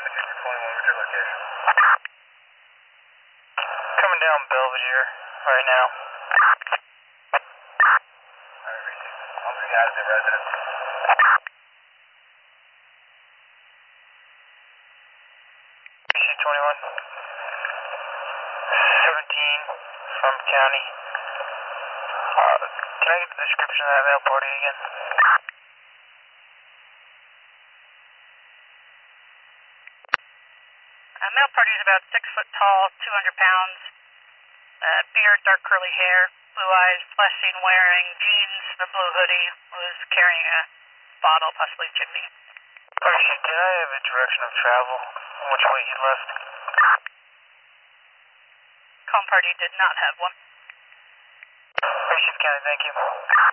what's your location? Coming down Belvedere right now. Alright, I'll be out of the residence. PC-21. 17 from county. Can I get the description of that mail party again? Male party is about 6 foot tall, 200 pounds. Beard, dark curly hair, blue eyes, last seen wearing jeans, a blue hoodie, was carrying a bottle, possibly chimney. Actually, can I have a direction of travel? Which way he left? Calm party did not have one. Appreciate the county, thank you.